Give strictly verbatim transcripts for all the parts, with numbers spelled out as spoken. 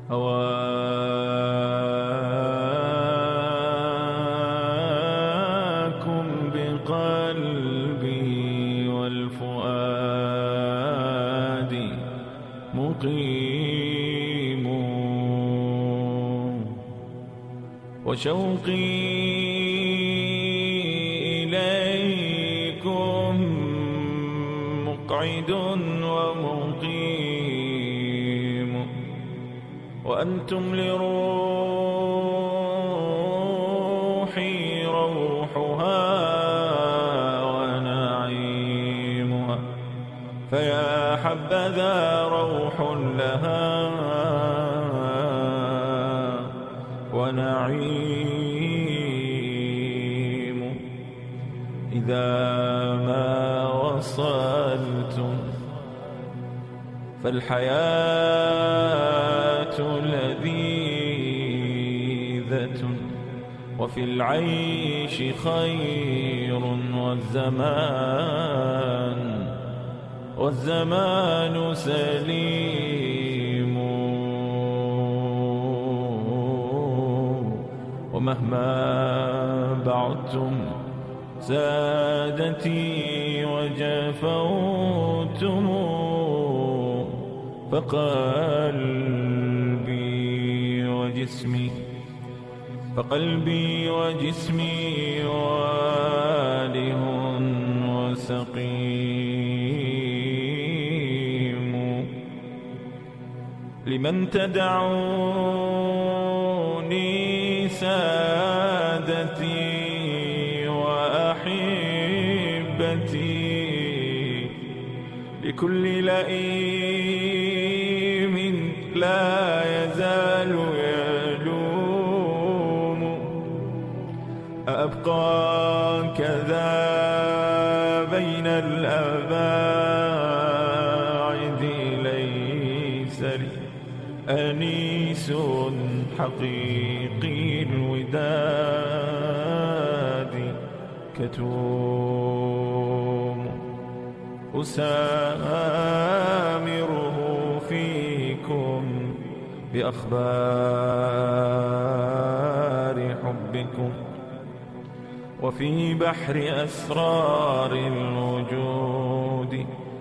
هواكم بقلبي والفؤاد مقيم، وشوقي إليكم مقعد ومقيم، وأنتم لروحي روحها ونعيمها، فيا حبذا روح لها ونعيم. إذا ما وصلتم فالحياة لذيذة، وفي العيش خير، والزمان والزمان سليم. ومهما بعدتم سادتي وجفوتم، فقلبي وجسمي فقلبي وجسمي واله وسقيم. لمن تدعوني سادتي وأحبتي، لكل لئيم لا يزال يلوم، أبقى كذا بين الأباعد، ليس لي أنيس حقيقي الوداد كتوم، أسامره فيكم بأخبار حبكم، وفي بحر أسرار الوجود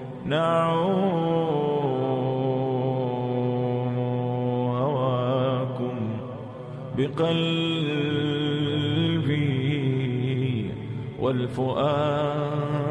نعوم. هواكم بقلبي والفؤاد